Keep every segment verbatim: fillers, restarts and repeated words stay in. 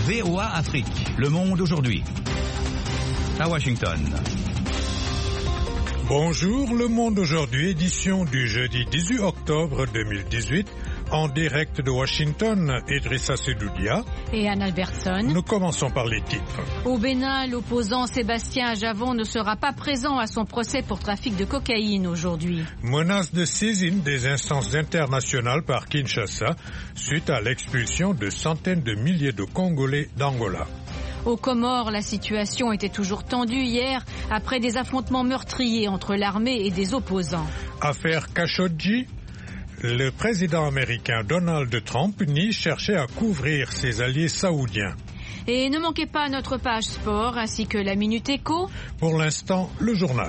V O A Afrique, Le Monde aujourd'hui. À Washington. Bonjour, Le Monde aujourd'hui, édition du jeudi dix-huit octobre deux mille dix-huit, en direct de Washington, Idrissa Sedoudia et Anne Albertson. Nous commençons par les titres. Au Bénin, l'opposant Sébastien Ajavon ne sera pas présent à son procès pour trafic de cocaïne aujourd'hui. Menace de saisine des instances internationales par Kinshasa suite à l'expulsion de centaines de milliers de Congolais d'Angola. Aux Comores, la situation était toujours tendue hier après des affrontements meurtriers entre l'armée et des opposants. Affaire Khashoggi. Le président américain Donald Trump nie chercher à couvrir ses alliés saoudiens. Et ne manquez pas notre page sport ainsi que la Minute Éco. Pour l'instant, le journal.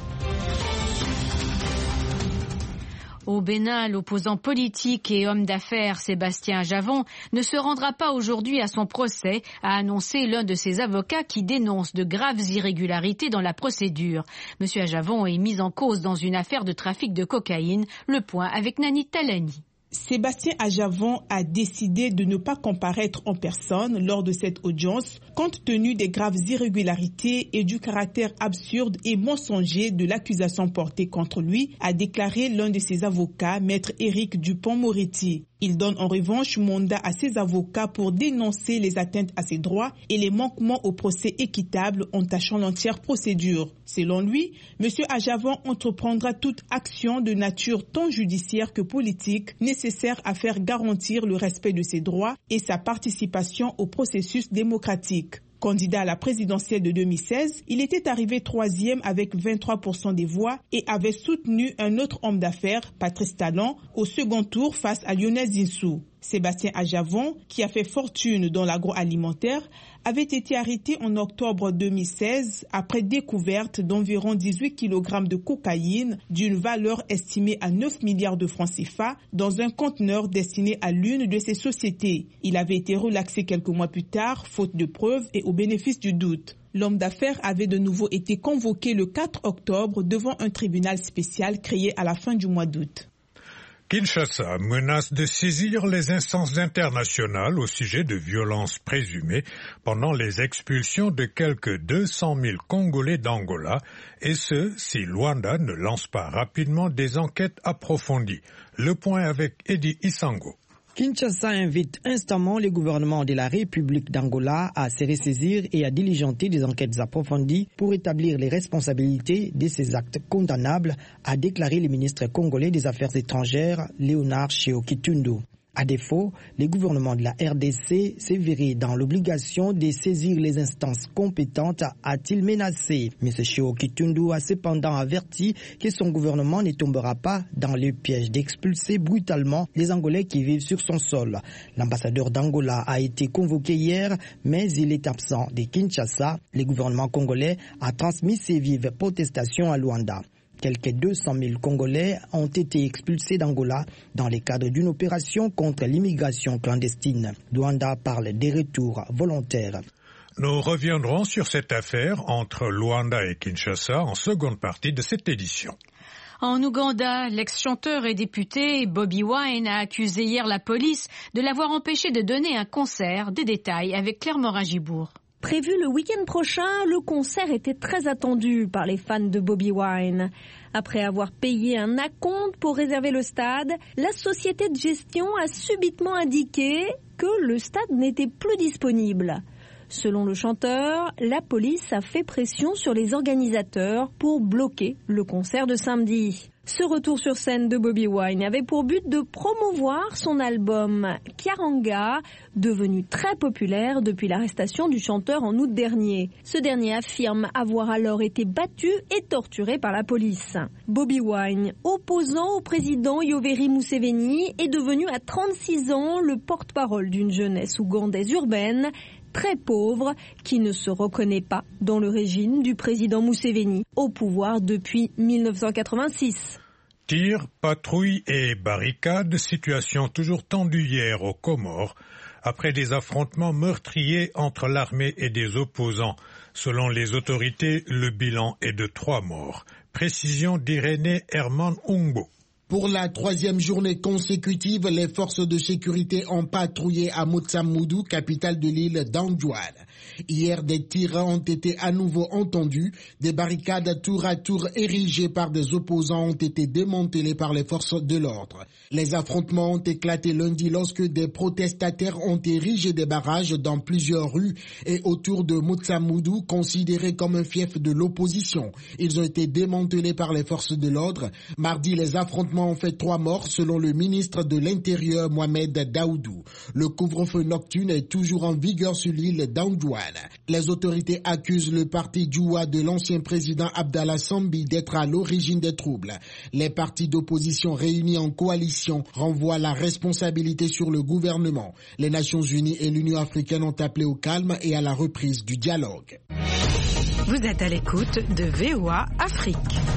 Au Bénin, l'opposant politique et homme d'affaires Sébastien Ajavon ne se rendra pas aujourd'hui à son procès, a annoncé l'un de ses avocats qui dénonce de graves irrégularités dans la procédure. Monsieur Ajavon est mis en cause dans une affaire de trafic de cocaïne. Le point avec Nani Talani. Sébastien Ajavon a décidé de ne pas comparaître en personne lors de cette audience, compte tenu des graves irrégularités et du caractère absurde et mensonger de l'accusation portée contre lui, a déclaré l'un de ses avocats, maître Éric Dupont-Moretti. Il donne en revanche mandat à ses avocats pour dénoncer les atteintes à ses droits et les manquements au procès équitable en tachant l'entière procédure. Selon lui, M. Ajavon entreprendra toute action de nature tant judiciaire que politique nécessaire à faire garantir le respect de ses droits et sa participation au processus démocratique. Candidat à la présidentielle de deux mille seize, il était arrivé troisième avec vingt-trois pour cent des voix et avait soutenu un autre homme d'affaires, Patrice Talon, au second tour face à Lionel Zinsou. Sébastien Ajavon, qui a fait fortune dans l'agroalimentaire, avait été arrêté en octobre deux mille seize après découverte d'environ dix-huit kilogrammes de cocaïne d'une valeur estimée à neuf milliards de francs C F A dans un conteneur destiné à l'une de ses sociétés. Il avait été relaxé quelques mois plus tard, faute de preuves et au bénéfice du doute. L'homme d'affaires avait de nouveau été convoqué le quatre octobre devant un tribunal spécial créé à la fin du mois d'août. Kinshasa menace de saisir les instances internationales au sujet de violences présumées pendant les expulsions de quelques deux cent mille Congolais d'Angola, et ce, si Luanda ne lance pas rapidement des enquêtes approfondies. Le point avec Eddie Isango. Kinshasa invite instamment les gouvernements de la République d'Angola à se ressaisir et à diligenter des enquêtes approfondies pour établir les responsabilités de ces actes condamnables, a déclaré le ministre congolais des Affaires étrangères, Léonard Tchéo-Kitundu. À défaut, les gouvernements de la R D C se verraient dans l'obligation de saisir les instances compétentes, a-t-il menacé. M. Tchéo-Kitundu a cependant averti que son gouvernement ne tombera pas dans le piège d'expulser brutalement les Angolais qui vivent sur son sol. L'ambassadeur d'Angola a été convoqué hier, mais il est absent de Kinshasa. Le gouvernement congolais a transmis ses vives protestations à Luanda. Quelques deux cent mille Congolais ont été expulsés d'Angola dans le cadre d'une opération contre l'immigration clandestine. Luanda parle des retours volontaires. Nous reviendrons sur cette affaire entre Luanda et Kinshasa en seconde partie de cette édition. En Ouganda, l'ex-chanteur et député Bobi Wine a accusé hier la police de l'avoir empêché de donner un concert. Des détails avec Claire Morin-Gibourg. Prévu le week-end prochain, le concert était très attendu par les fans de Bobi Wine. Après avoir payé un acompte pour réserver le stade, la société de gestion a subitement indiqué que le stade n'était plus disponible. Selon le chanteur, la police a fait pression sur les organisateurs pour bloquer le concert de samedi. Ce retour sur scène de Bobi Wine avait pour but de promouvoir son album Kyaranga, devenu très populaire depuis l'arrestation du chanteur en août dernier. Ce dernier affirme avoir alors été battu et torturé par la police. Bobi Wine, opposant au président Yoweri Museveni, est devenu à trente-six ans le porte-parole d'une jeunesse ougandaise urbaine très pauvre qui ne se reconnaît pas dans le régime du président Museveni, au pouvoir depuis mille neuf cent quatre-vingt-six. Tirs, patrouilles et barricades, situation toujours tendue hier aux Comores, après des affrontements meurtriers entre l'armée et des opposants. Selon les autorités, le bilan est de trois morts. Précision d'Irénée Herman Ungbo. Pour la troisième journée consécutive, les forces de sécurité ont patrouillé à Motsamoudou, capitale de l'île d'Anjouan. Hier, des tirs ont été à nouveau entendus. Des barricades tour à tour érigées par des opposants ont été démantelées par les forces de l'ordre. Les affrontements ont éclaté lundi lorsque des protestataires ont érigé des barrages dans plusieurs rues et autour de Motsamoudou, considéré comme un fief de l'opposition. Ils ont été démantelés par les forces de l'ordre. Mardi, les affrontements ont fait trois morts selon le ministre de l'Intérieur Mohamed Daoudou. Le couvre-feu nocturne est toujours en vigueur sur l'île d'Anjouan. Les autorités accusent le parti Djoua de l'ancien président Abdallah Sambi d'être à l'origine des troubles. Les partis d'opposition réunis en coalition renvoient la responsabilité sur le gouvernement. Les Nations Unies et l'Union africaine ont appelé au calme et à la reprise du dialogue. Vous êtes à l'écoute de V O A Afrique.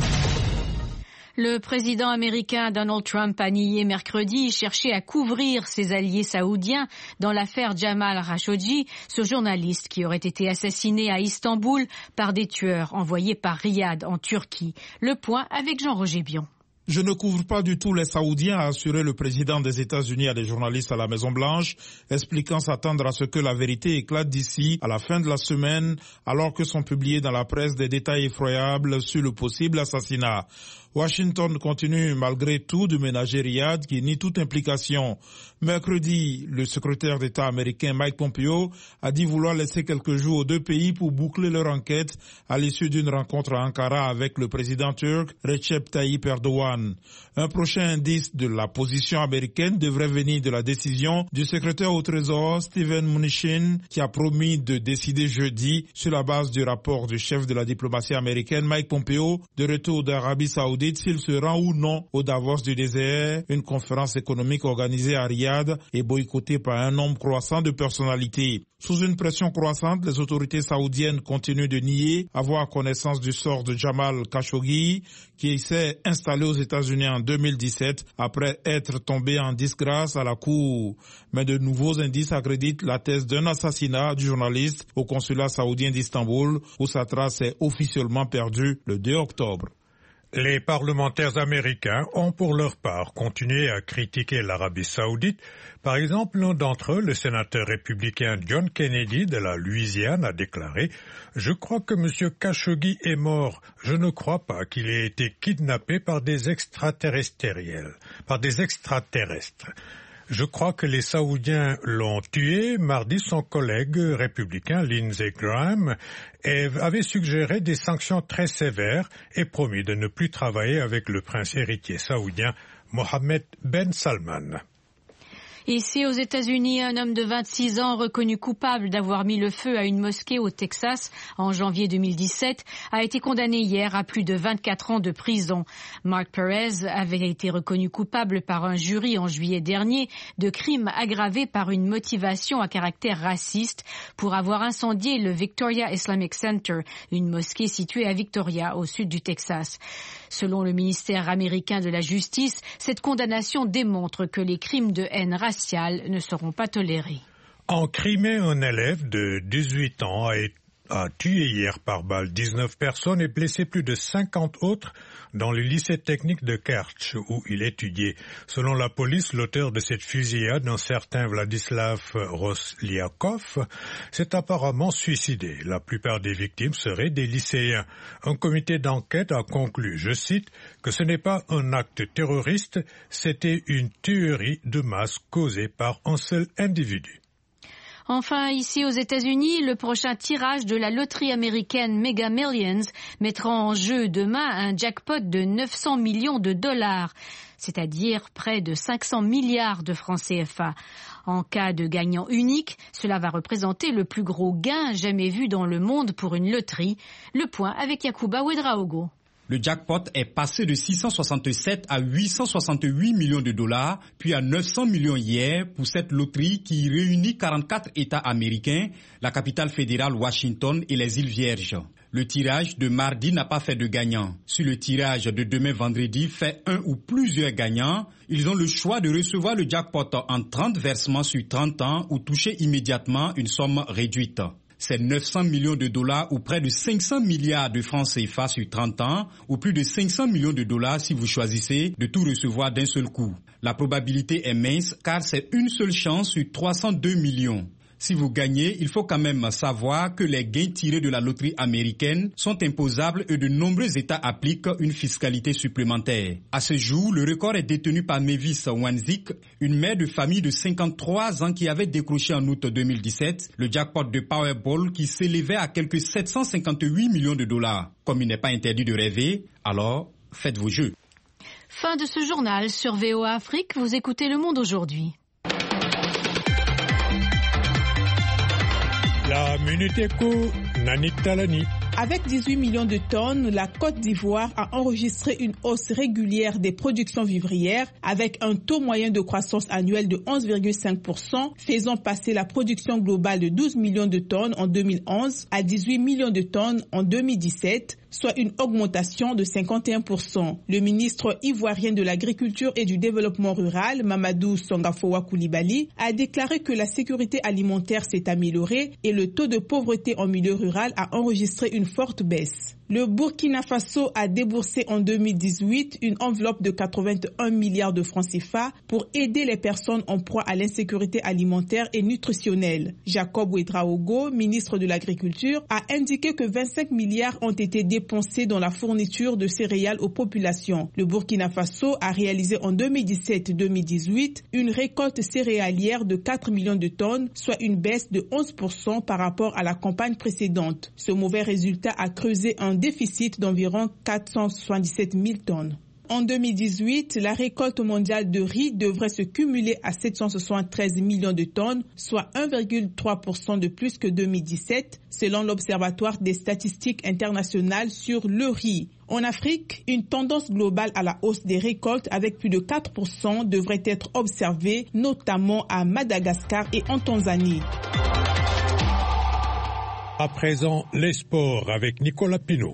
Le président américain Donald Trump a nié mercredi chercher à couvrir ses alliés saoudiens dans l'affaire Jamal Khashoggi, ce journaliste qui aurait été assassiné à Istanbul par des tueurs envoyés par Riyad en Turquie. Le point avec Jean-Roger Bion. Je ne couvre pas du tout les Saoudiens, a assuré le président des États-Unis à des journalistes à la Maison-Blanche, expliquant s'attendre à ce que la vérité éclate d'ici à la fin de la semaine, alors que sont publiés dans la presse des détails effroyables sur le possible assassinat. Washington continue malgré tout de ménager Riyad qui nie toute implication. Mercredi, le secrétaire d'État américain Mike Pompeo a dit vouloir laisser quelques jours aux deux pays pour boucler leur enquête à l'issue d'une rencontre à Ankara avec le président turc Recep Tayyip Erdogan. Un prochain indice de la position américaine devrait venir de la décision du secrétaire au Trésor Steven Mnuchin qui a promis de décider jeudi sur la base du rapport du chef de la diplomatie américaine Mike Pompeo de retour d'Arabie Saoudite s'il se rend ou non au Davos du désert, une conférence économique organisée à Riyad et boycottée par un nombre croissant de personnalités. Sous une pression croissante, les autorités saoudiennes continuent de nier avoir connaissance du sort de Jamal Khashoggi, qui s'est installé aux États-Unis en deux mille dix-sept après être tombé en disgrâce à la cour. Mais de nouveaux indices accréditent la thèse d'un assassinat du journaliste au consulat saoudien d'Istanbul, où sa trace est officiellement perdue le deux octobre. Les parlementaires américains ont pour leur part continué à critiquer l'Arabie saoudite. Par exemple, l'un d'entre eux, le sénateur républicain John Kennedy de la Louisiane, a déclaré « Je crois que M. Khashoggi est mort. Je ne crois pas qu'il ait été kidnappé par des extraterrestriels, par des extraterrestres. » Je crois que les Saoudiens l'ont tué. Mardi, son collègue républicain Lindsey Graham avait suggéré des sanctions très sévères et promis de ne plus travailler avec le prince héritier saoudien Mohammed Ben Salman. Ici, aux États-Unis, un homme de vingt-six ans reconnu coupable d'avoir mis le feu à une mosquée au Texas en janvier deux mille dix-sept a été condamné hier à plus de vingt-quatre ans de prison. Mark Perez avait été reconnu coupable par un jury en juillet dernier de crimes aggravés par une motivation à caractère raciste pour avoir incendié le Victoria Islamic Center, une mosquée située à Victoria, au sud du Texas. Selon le ministère américain de la Justice, cette condamnation démontre que les crimes de haine raciale ne seront pas tolérés. En Crimée, un élève de dix-huit ans a, a tué hier par balle dix-neuf personnes et blessé plus de cinquante autres dans le lycée technique de Kerch où il étudiait. Selon la police, l'auteur de cette fusillade, un certain Vladislav Rosliakov, s'est apparemment suicidé. La plupart des victimes seraient des lycéens. Un comité d'enquête a conclu, je cite, que ce n'est pas un acte terroriste, c'était une tuerie de masse causée par un seul individu. Enfin, ici aux États-Unis, le prochain tirage de la loterie américaine Mega Millions mettra en jeu demain un jackpot de neuf cents millions de dollars, c'est-à-dire près de cinq cents milliards de francs C F A. En cas de gagnant unique, cela va représenter le plus gros gain jamais vu dans le monde pour une loterie. Le point avec Yacouba Ouedraogo. Le jackpot est passé de six cent soixante-sept à huit cent soixante-huit millions de dollars, puis à neuf cents millions hier pour cette loterie qui réunit quarante-quatre États américains, la capitale fédérale Washington et les îles Vierges. Le tirage de mardi n'a pas fait de gagnant. Si le tirage de demain vendredi fait un ou plusieurs gagnants, ils ont le choix de recevoir le jackpot en trente versements sur trente ans ou toucher immédiatement une somme réduite. C'est neuf cents millions de dollars ou près de cinq cents milliards de francs C F A sur trente ans, ou plus de cinq cents millions de dollars si vous choisissez de tout recevoir d'un seul coup. La probabilité est mince car c'est une seule chance sur trois cent deux millions. Si vous gagnez, il faut quand même savoir que les gains tirés de la loterie américaine sont imposables et de nombreux États appliquent une fiscalité supplémentaire. À ce jour, le record est détenu par Mavis Wanzik, une mère de famille de cinquante-trois ans qui avait décroché en août deux mille dix-sept le jackpot de Powerball qui s'élevait à quelques sept cent cinquante-huit millions de dollars. Comme il n'est pas interdit de rêver, alors faites vos jeux. Fin de ce journal sur V O A Afrique, vous écoutez Le Monde aujourd'hui. La Minute Éco, Nanik Talani. Avec dix-huit millions de tonnes, la Côte d'Ivoire a enregistré une hausse régulière des productions vivrières avec un taux moyen de croissance annuelle de onze virgule cinq pour cent, faisant passer la production globale de douze millions de tonnes en deux mille onze à dix-huit millions de tonnes en deux mille dix-sept, soit une augmentation de cinquante et un pour cent. Le ministre ivoirien de l'Agriculture et du Développement rural, Mamadou Songafowa Koulibaly, a déclaré que la sécurité alimentaire s'est améliorée et le taux de pauvreté en milieu rural a enregistré une forte baisse. Le Burkina Faso a déboursé en deux mille dix-huit une enveloppe de quatre-vingt-un milliards de francs C F A pour aider les personnes en proie à l'insécurité alimentaire et nutritionnelle. Jacob Ouedraogo, ministre de l'Agriculture, a indiqué que vingt-cinq milliards ont été dépensés dans la fourniture de céréales aux populations. Le Burkina Faso a réalisé en deux mille dix-sept deux mille dix-huit une récolte céréalière de quatre millions de tonnes, soit une baisse de onze pour cent par rapport à la campagne précédente. Ce mauvais résultat a creusé un déficit d'environ quatre cent soixante-dix-sept mille tonnes. En deux mille dix-huit, la récolte mondiale de riz devrait se cumuler à sept cent soixante-treize millions de tonnes, soit un virgule trois pour cent de plus que deux mille dix-sept, selon l'Observatoire des statistiques internationales sur le riz. En Afrique, une tendance globale à la hausse des récoltes avec plus de quatre pour cent devrait être observée, notamment à Madagascar et en Tanzanie. À présent, les sports avec Nicolas Pinault.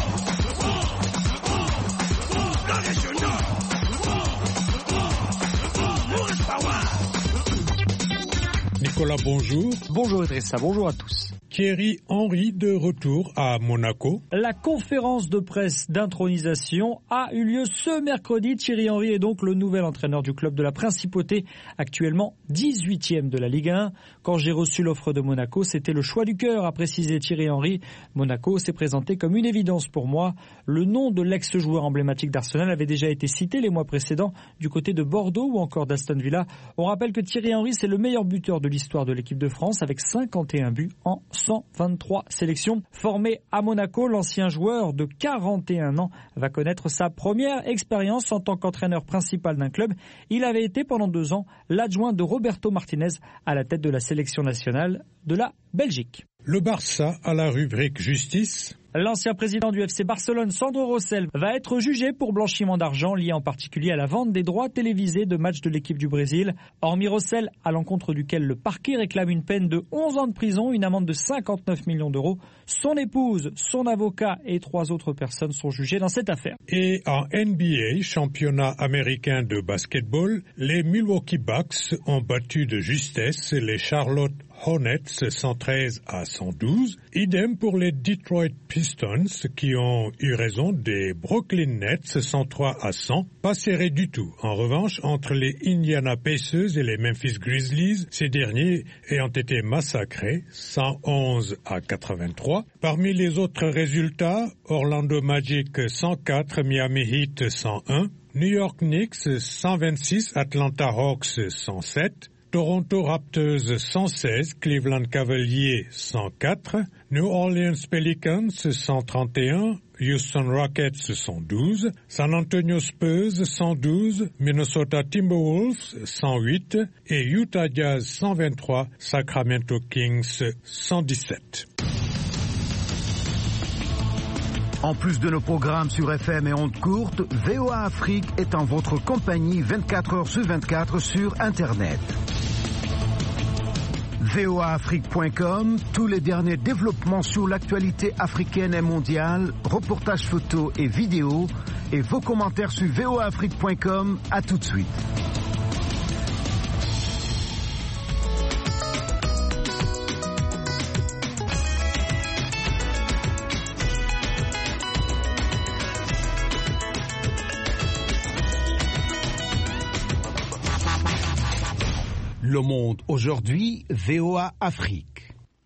Nicolas, bonjour. Bonjour Idrissa, bonjour à tous. Thierry Henry de retour à Monaco. La conférence de presse d'intronisation a eu lieu ce mercredi. Thierry Henry est donc le nouvel entraîneur du club de la Principauté, actuellement dix-huitième de la Ligue un. Quand j'ai reçu l'offre de Monaco, c'était le choix du cœur, a précisé Thierry Henry. Monaco s'est présenté comme une évidence pour moi. Le nom de l'ex-joueur emblématique d'Arsenal avait déjà été cité les mois précédents du côté de Bordeaux ou encore d'Aston Villa. On rappelle que Thierry Henry, c'est le meilleur buteur de l'histoire de l'équipe de France avec cinquante et un buts en cent vingt-trois sélections. Formé à Monaco, l'ancien joueur de quarante et un ans va connaître sa première expérience en tant qu'entraîneur principal d'un club. Il avait été pendant deux ans l'adjoint de Roberto Martinez à la tête de la sélection nationale de la Belgique. Le Barça à la rubrique justice. L'ancien président du F C Barcelone, Sandro Rosell, va être jugé pour blanchiment d'argent lié en particulier à la vente des droits télévisés de matchs de l'équipe du Brésil. Hormis Rosell, à l'encontre duquel le parquet réclame une peine de onze ans de prison, une amende de cinquante-neuf millions d'euros, son épouse, son avocat et trois autres personnes sont jugées dans cette affaire. Et en N B A, championnat américain de basketball, les Milwaukee Bucks ont battu de justesse les Charlotte Hornets cent treize à cent douze. Idem pour les Detroit Pistons qui ont eu raison des Brooklyn Nets cent trois à cent. Pas serré du tout. En revanche, entre les Indiana Pacers et les Memphis Grizzlies, ces derniers ayant été massacrés cent onze à quatre-vingt-trois. Parmi les autres résultats, Orlando Magic cent quatre, Miami Heat cent un, New York Knicks cent vingt-six, Atlanta Hawks cent sept, Toronto Raptors cent seize, Cleveland Cavaliers cent quatre, New Orleans Pelicans cent trente et un, Houston Rockets cent douze, San Antonio Spurs cent douze, Minnesota Timberwolves cent huit et Utah Jazz cent vingt-trois, Sacramento Kings cent dix-sept. En plus de nos programmes sur F M et ondes courtes, V O A Afrique est en votre compagnie vingt-quatre heures sur vingt-quatre sur Internet. V O A Afrique point com, tous les derniers développements sur l'actualité africaine et mondiale, reportages photos et vidéos, et vos commentaires sur V O A Afrique point com. À tout de suite. Le Monde aujourd'hui, V O A Afrique.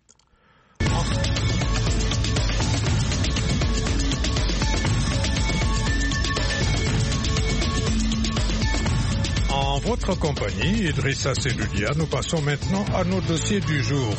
En votre compagnie, Idrissa Seloudia, nous passons maintenant à nos dossiers du jour.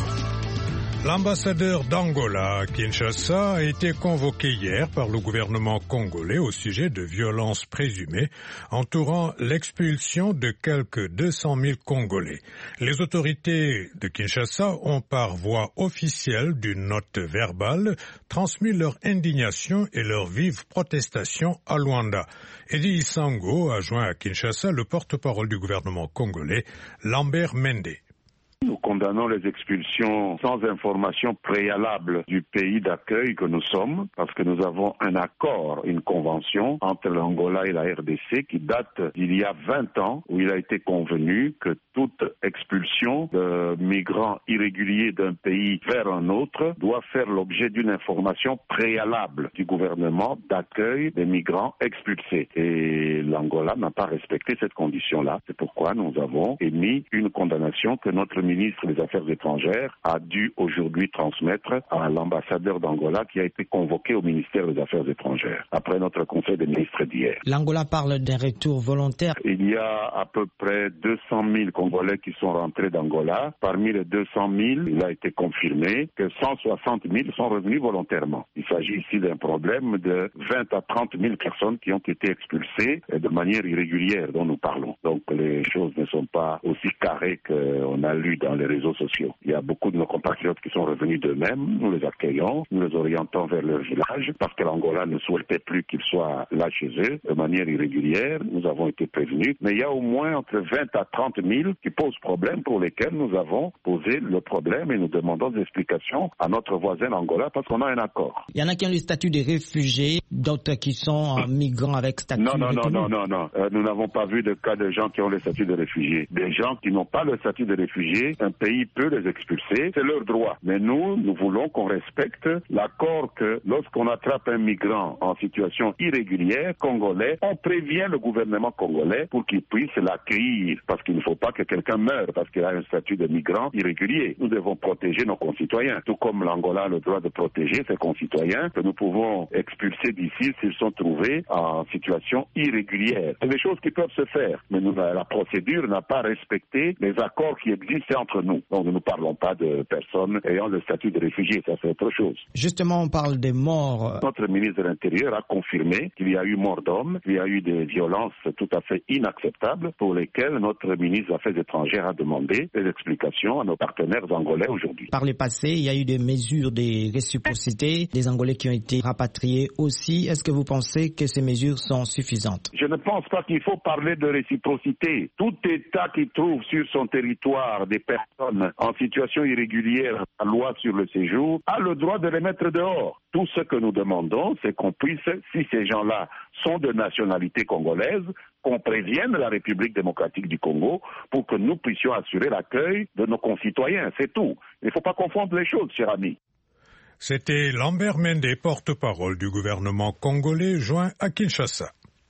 L'ambassadeur d'Angola à Kinshasa a été convoqué hier par le gouvernement congolais au sujet de violences présumées entourant l'expulsion de quelques deux cent mille Congolais. Les autorités de Kinshasa ont par voie officielle d'une note verbale transmis leur indignation et leur vive protestation à Luanda. Eddie Isango a joint à Kinshasa le porte-parole du gouvernement congolais, Lambert Mende. Nous condamnons les expulsions sans information préalable du pays d'accueil que nous sommes, parce que nous avons un accord, une convention entre l'Angola et la R D C qui date d'il y a vingt ans, où il a été convenu que toute expulsion de migrants irréguliers d'un pays vers un autre doit faire l'objet d'une information préalable du gouvernement d'accueil des migrants expulsés. Et l'Angola n'a pas respecté cette condition-là. C'est pourquoi nous avons émis une condamnation que notre ministre des Affaires étrangères a dû aujourd'hui transmettre à l'ambassadeur d'Angola qui a été convoqué au ministère des Affaires étrangères après notre conseil des ministres d'hier. L'Angola parle d'un retour volontaire. Il y a à peu près deux cent mille Congolais qui sont rentrés d'Angola. Parmi les deux cent mille, il a été confirmé que cent soixante mille sont revenus volontairement. Il s'agit ici d'un problème de vingt à trente mille personnes qui ont été expulsées de manière irrégulière dont nous parlons. Donc les choses ne sont pas aussi carrées qu'on a lu dans les réseaux sociaux. Il y a beaucoup de nos compatriotes qui sont revenus d'eux-mêmes. Nous les accueillons, nous les orientons vers leur village parce que l'Angola ne souhaitait plus qu'ils soient là chez eux de manière irrégulière. Nous avons été prévenus. Mais il y a au moins entre vingt à trente mille qui posent problème pour lesquels nous avons posé le problème et nous demandons des explications à notre voisin l'Angola parce qu'on a un accord. Il y en a qui ont le statut de réfugiés, d'autres qui sont euh, migrants avec statut non, non, de non, non, non, non. Euh, nous n'avons pas vu de cas de gens qui ont le statut de réfugiés. Des gens qui n'ont pas le statut de réfugiés, un pays peut les expulser, c'est leur droit. Mais nous, nous voulons qu'on respecte l'accord que lorsqu'on attrape un migrant en situation irrégulière, congolais, on prévient le gouvernement congolais pour qu'il puisse l'accueillir. Parce qu'il ne faut pas que quelqu'un meure parce qu'il a un statut de migrant irrégulier. Nous devons protéger nos concitoyens. Tout comme l'Angola a le droit de protéger ses concitoyens, que nous pouvons expulser d'ici s'ils sont trouvés en situation irrégulière. C'est des choses qui peuvent se faire. Mais nous, la procédure n'a pas respecté les accords qui existent entre nous. Donc nous ne parlons pas de personnes ayant le statut de réfugiés, ça c'est autre chose. Justement, on parle des morts. Notre ministre de l'Intérieur a confirmé qu'il y a eu mort d'hommes, qu'il y a eu des violences tout à fait inacceptables pour lesquelles notre ministre des Affaires étrangères a demandé des explications à nos partenaires angolais aujourd'hui. Par le passé, il y a eu des mesures de réciprocité, des Angolais qui ont été rapatriés aussi. Est-ce que vous pensez que ces mesures sont suffisantes? Je ne pense pas qu'il faut parler de réciprocité. Tout État qui trouve sur son territoire des personnes en situation irrégulière, la loi sur le séjour, a le droit de les mettre dehors. Tout ce que nous demandons, c'est qu'on puisse, si ces gens-là sont de nationalité congolaise, qu'on prévienne la République démocratique du Congo pour que nous puissions assurer l'accueil de nos concitoyens. C'est tout. Il ne faut pas confondre les choses, cher ami. C'était Lambert Mende, porte-parole du gouvernement congolais, joint à Kinshasa.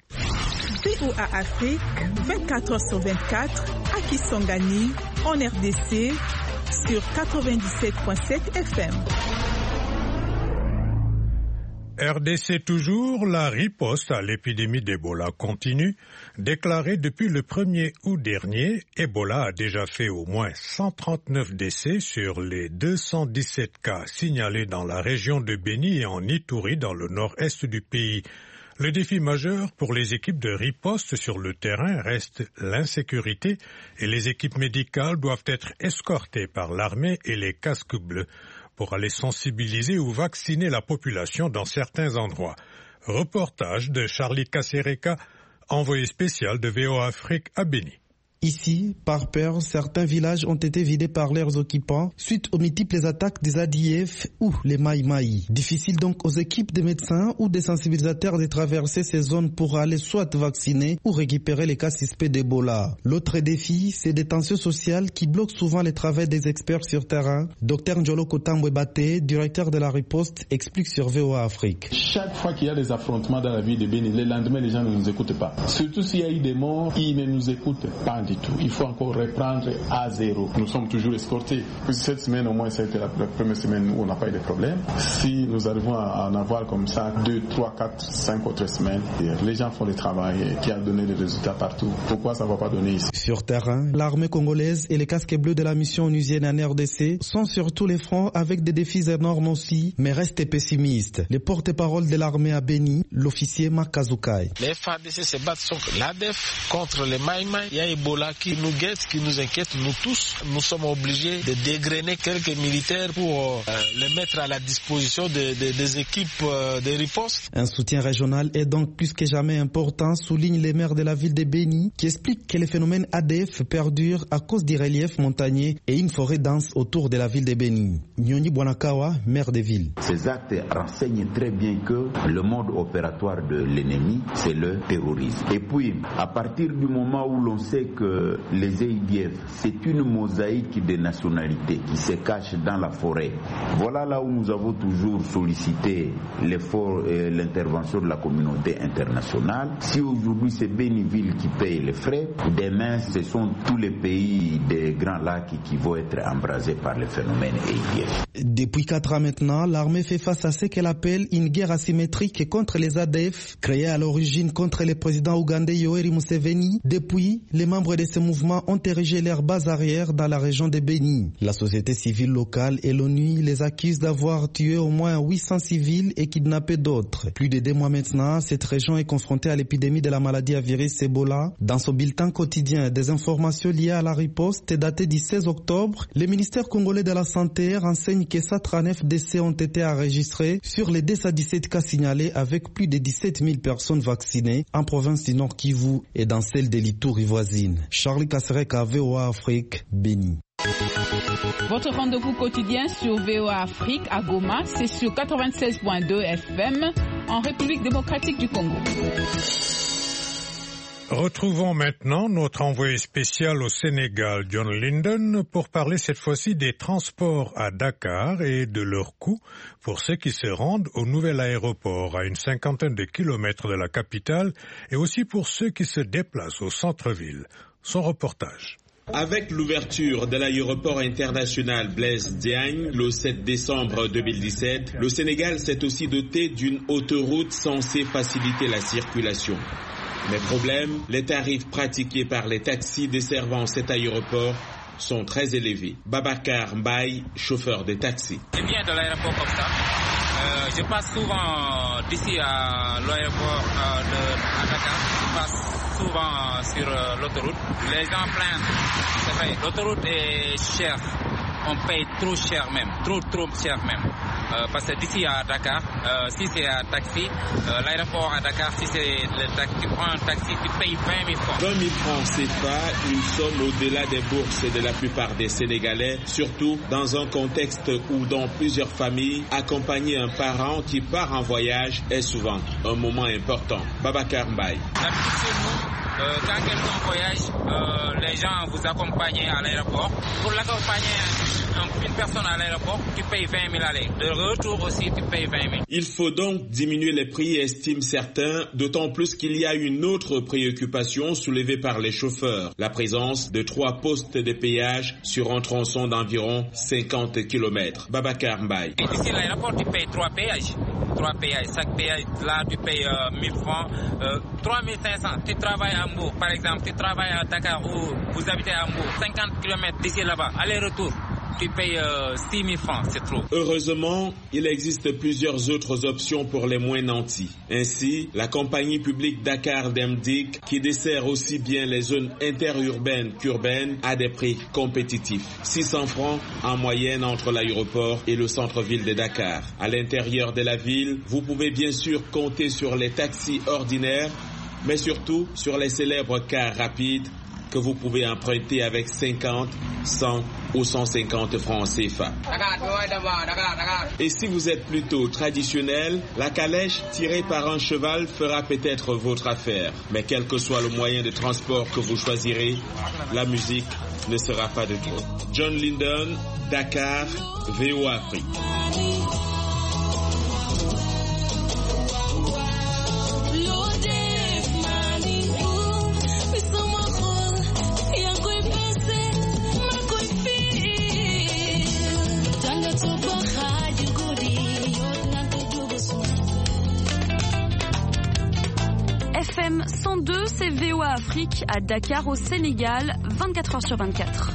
V O A Afrique, vingt-quatre heures sur vingt-quatre, à Kisangani, en R D C, sur quatre-vingt-dix-sept virgule sept F M. R D C toujours, la riposte à l'épidémie d'Ebola continue. Déclarée depuis le premier août dernier, Ebola a déjà fait au moins cent trente-neuf décès sur les deux cent dix-sept cas signalés dans la région de Beni et en Ituri dans le nord-est du pays. Le défi majeur pour les équipes de riposte sur le terrain reste l'insécurité et les équipes médicales doivent être escortées par l'armée et les casques bleus pour aller sensibiliser ou vacciner la population dans certains endroits. Reportage de Charlie Kasereka, envoyé spécial de V O A Afrique à Beni. Ici, par peur, certains villages ont été vidés par leurs occupants suite aux multiples attaques des A D F ou les Maï Maï. Difficile donc aux équipes de médecins ou des sensibilisateurs de traverser ces zones pour aller soit vacciner ou récupérer les cas suspects d'Ebola. L'autre défi, c'est des tensions sociales qui bloquent souvent les travaux des experts sur terrain. Docteur Njolo Kotambwe-Baté, directeur de la riposte, explique sur V O A Afrique. Chaque fois qu'il y a des affrontements dans la ville de Beni, le lendemain, les gens ne nous écoutent pas. Surtout s'il y a eu des morts, ils ne nous écoutent pas. du tout. Il faut encore reprendre à zéro. Nous sommes toujours escortés. Cette semaine, au moins, c'était la première semaine où on n'a pas eu de problème. Si nous arrivons à en avoir comme ça, deux, trois, quatre, cinq autres semaines, les gens font le travail qui a donné des résultats partout. Pourquoi ça ne va pas donner ici? Sur terrain, l'armée congolaise et les casques bleus de la mission onusienne en R D C sont sur tous les fronts avec des défis énormes aussi, mais restent pessimistes. Le porte-parole de l'armée à Béni, l'officier Makazoukai. Les F A R D C se battent contre l'A D F, contre les Maïmaï. Il y a Ebola qui nous guette, qui nous inquiète, nous tous. Nous sommes obligés de dégrainer quelques militaires pour euh, les mettre à la disposition de, de, des équipes euh, de riposte. Un soutien régional est donc plus que jamais important, souligne les maires de la ville de Béni, qui expliquent que le phénomène A D F perdure à cause du relief montagneux et une forêt dense autour de la ville de Béni. Nyoni Bwanakawa, maire de ville. Ces actes renseignent très bien que le mode opératoire de l'ennemi, c'est le terrorisme. Et puis, à partir du moment où l'on sait que les A D F, c'est une mosaïque de nationalités qui se cache dans la forêt, voilà là où nous avons toujours sollicité l'effort et l'intervention de la communauté internationale. Si aujourd'hui c'est Béniville qui paye les frais, demain ce sont tous les pays des Grands Lacs qui vont être embrasés par le phénomène A D F. Depuis quatre ans maintenant, l'armée fait face à ce qu'elle appelle une guerre asymétrique contre les A D F, créée à l'origine contre le président ougandais Yoweri Museveni. Depuis, les membres de ce mouvement ont érigé leur base arrière dans la région de Béni. La société civile locale et l'ONU les accusent d'avoir tué au moins huit cents civils et kidnappé d'autres. Plus de deux mois maintenant, cette région est confrontée à l'épidémie de la maladie à virus Ebola. Dans son bulletin quotidien, des informations liées à la riposte datées du seize octobre, le ministère congolais de la Santé renseigne que cent trente-neuf décès ont été enregistrés sur les deux cent dix-sept cas signalés, avec plus de dix-sept mille personnes vaccinées en province du Nord Kivu et dans celle de l'Ituri voisine. Charlie Kassereka, V O A Afrique, Béni. Votre rendez-vous quotidien sur V O A Afrique à Goma, c'est sur quatre-vingt-seize point deux F M en République démocratique du Congo. Retrouvons maintenant notre envoyé spécial au Sénégal, John Linden, pour parler cette fois-ci des transports à Dakar et de leurs coûts pour ceux qui se rendent au nouvel aéroport à une cinquantaine de kilomètres de la capitale et aussi pour ceux qui se déplacent au centre-ville. Son reportage. Avec l'ouverture de l'aéroport international Blaise Diagne le sept décembre deux mille dix-sept, le Sénégal s'est aussi doté d'une autoroute censée faciliter la circulation. Mais problème, les tarifs pratiqués par les taxis desservant cet aéroport sont très élevés. Babacar Mbaye, chauffeur de taxi. Je viens de l'aéroport comme ça. Euh, je passe souvent d'ici à l'aéroport euh, de à Dakar. Je passe souvent sur euh, l'autoroute. Les gens plaignent. C'est vrai, l'autoroute est chère. On paye trop cher même, trop trop cher même. Euh, parce que d'ici à Dakar, euh, si c'est un taxi, euh, l'aéroport à Dakar, si c'est le taxi, tu prends un taxi, tu payes vingt mille francs. vingt mille francs C F A, une somme au-delà des bourses de la plupart des Sénégalais, surtout dans un contexte où dans plusieurs familles, accompagner un parent qui part en voyage est souvent un moment important. Babacar Mbaye. Euh, quand quelqu'un voyage, euh, les gens vous accompagnent à l'aéroport. Pour l'accompagner une personne à l'aéroport, tu payes vingt mille aller. De retour aussi, tu payes vingt mille. Il faut donc diminuer les prix, estiment certains, d'autant plus qu'il y a une autre préoccupation soulevée par les chauffeurs. La présence de trois postes de péage sur un tronçon d'environ cinquante kilomètres. Babacar Mbaye. Et d'ici l'aéroport, tu payes trois péages. Trois péages. Chaque péage, là, tu payes euh, mille francs, euh, trois mille cinq cents. Tu travailles à Mbour, par exemple, tu travailles à Dakar ou vous habitez à Mbour, cinquante kilomètres d'ici là-bas, aller-retour. Tu payes euh, six mille francs, c'est trop. Heureusement, il existe plusieurs autres options pour les moins nantis. Ainsi, la compagnie publique Dakar Demdik, qui dessert aussi bien les zones interurbaines qu'urbaines, a des prix compétitifs. six cents francs en moyenne entre l'aéroport et le centre-ville de Dakar. À l'intérieur de la ville, vous pouvez bien sûr compter sur les taxis ordinaires, mais surtout sur les célèbres cars rapides que vous pouvez emprunter avec cinquante, cent ou cent cinquante francs C F A. Et si vous êtes plutôt traditionnel, la calèche tirée par un cheval fera peut-être votre affaire. Mais quel que soit le moyen de transport que vous choisirez, la musique ne sera pas de trop. John Linden, Dakar, V O A Afrique. trente-deux, c'est V O A Afrique à Dakar au Sénégal, vingt-quatre heures sur vingt-quatre.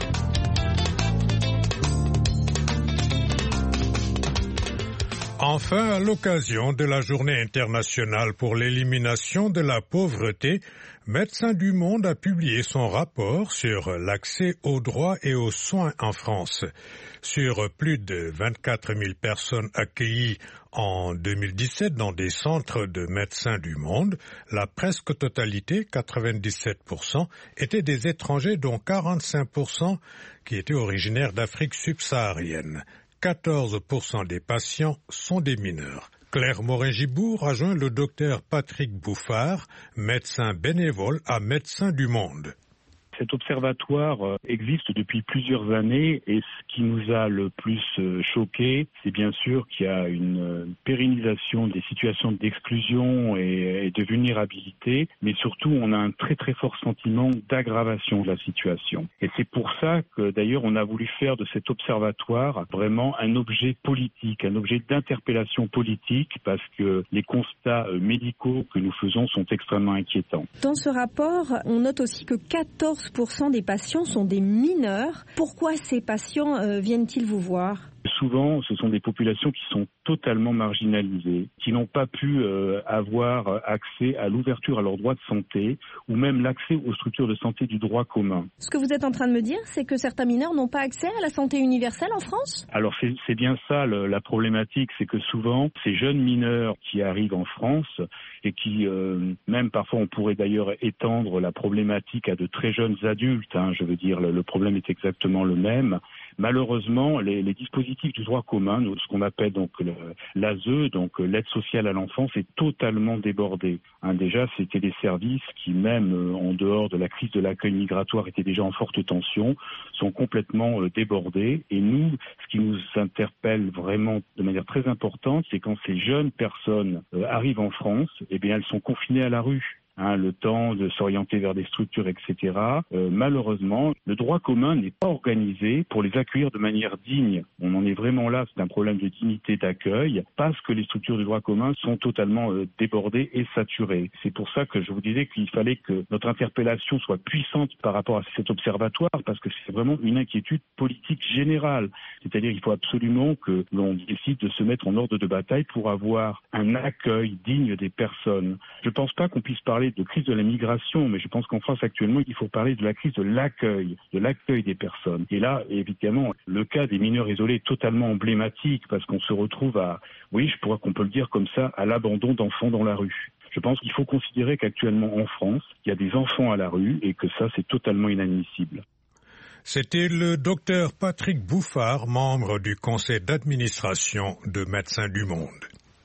Enfin, à l'occasion de la Journée internationale pour l'élimination de la pauvreté, Médecins du Monde a publié son rapport sur l'accès aux droits et aux soins en France. Sur plus de vingt-quatre mille personnes accueillies en deux mille dix-sept dans des centres de Médecins du Monde, la presque totalité, quatre-vingt-dix-sept pour cent, étaient des étrangers, dont quarante-cinq pour cent qui étaient originaires d'Afrique subsaharienne. quatorze pour cent des patients sont des mineurs. Claire Morin-Gibour rejoint le docteur Patrick Bouffard, médecin bénévole à Médecins du Monde. Cet observatoire existe depuis plusieurs années et ce qui nous a le plus choqué, c'est bien sûr qu'il y a une pérennisation des situations d'exclusion et de vulnérabilité, mais surtout on a un très très fort sentiment d'aggravation de la situation. Et c'est pour ça que d'ailleurs on a voulu faire de cet observatoire vraiment un objet politique, un objet d'interpellation politique, parce que les constats médicaux que nous faisons sont extrêmement inquiétants. Dans ce rapport, on note aussi que quatorze pour cent des patients sont des mineurs. Pourquoi ces patients euh, viennent-ils vous voir ? Souvent, ce sont des populations qui sont totalement marginalisées, qui n'ont pas pu euh, avoir accès à l'ouverture à leurs droits de santé ou même l'accès aux structures de santé du droit commun. Ce que vous êtes en train de me dire, c'est que certains mineurs n'ont pas accès à la santé universelle en France ? Alors c'est, c'est bien ça le, la problématique, c'est que souvent ces jeunes mineurs qui arrivent en France et qui, euh, même parfois on pourrait d'ailleurs étendre la problématique à de très jeunes adultes, hein, je veux dire le, le problème est exactement le même. Malheureusement, les, les dispositifs du droit commun, ce qu'on appelle donc le, l'A S E, donc l'aide sociale à l'enfance, est totalement débordé. Hein, déjà, c'était des services qui, même euh, en dehors de la crise de l'accueil migratoire, étaient déjà en forte tension, sont complètement euh, débordés. Et nous, ce qui nous interpelle vraiment de manière très importante, c'est quand ces jeunes personnes euh, arrivent en France, eh bien, elles sont confinées à la rue. Hein, le temps de s'orienter vers des structures, et cetera. Euh, malheureusement, le droit commun n'est pas organisé pour les accueillir de manière digne. On en est vraiment là, c'est un problème de dignité d'accueil, parce que les structures de droit commun sont totalement euh, débordées et saturées. C'est pour ça que je vous disais qu'il fallait que notre interpellation soit puissante par rapport à cet observatoire, parce que c'est vraiment une inquiétude politique générale. C'est-à-dire qu'il faut absolument que l'on décide de se mettre en ordre de bataille pour avoir un accueil digne des personnes. Je ne pense pas qu'on puisse parler de crise de la migration, mais je pense qu'en France actuellement, il faut parler de la crise de l'accueil, de l'accueil des personnes. Et là, évidemment, le cas des mineurs isolés est totalement emblématique parce qu'on se retrouve à, oui, je pourrais qu'on peut le dire comme ça, à l'abandon d'enfants dans la rue. Je pense qu'il faut considérer qu'actuellement en France, il y a des enfants à la rue et que ça, c'est totalement inadmissible. C'était le docteur Patrick Bouffard, membre du conseil d'administration de Médecins du Monde.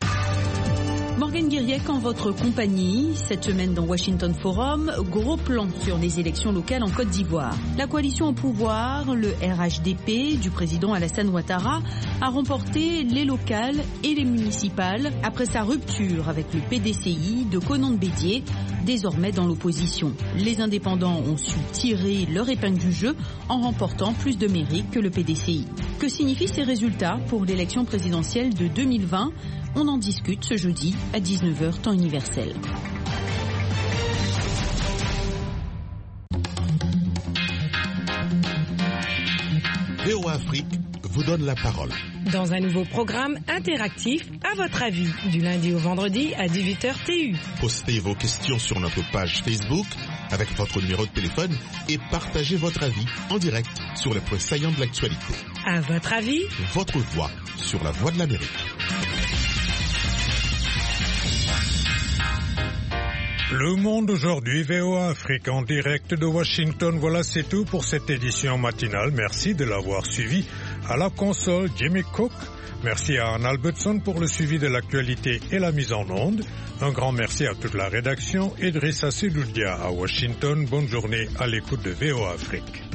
Morgane Guiriec en votre compagnie. Cette semaine dans Washington Forum, gros plan sur les élections locales en Côte d'Ivoire. La coalition au pouvoir, le R H D P du président Alassane Ouattara, a remporté les locales et les municipales après sa rupture avec le P D C I de Konan Bédié, désormais dans l'opposition. Les indépendants ont su tirer leur épingle du jeu en remportant plus de mérite que le P D C I. Que signifient ces résultats pour l'élection présidentielle de deux mille vingt ? On en discute ce jeudi à dix-neuf heures temps universel. V O A Afrique vous donne la parole. Dans un nouveau programme interactif, à votre avis, du lundi au vendredi à dix-huit heures T U. Postez vos questions sur notre page Facebook avec votre numéro de téléphone et partagez votre avis en direct sur les points saillants de l'actualité. À votre avis, votre voix sur la Voix de l'Amérique. Le Monde aujourd'hui, V O A Afrique en direct de Washington. Voilà, c'est tout pour cette édition matinale. Merci de l'avoir suivi. À la console, Jimmy Cook. Merci à Anne Albertson pour le suivi de l'actualité et la mise en onde. Un grand merci à toute la rédaction. Idrissa Seloudia à Washington. Bonne journée à l'écoute de V O A Afrique.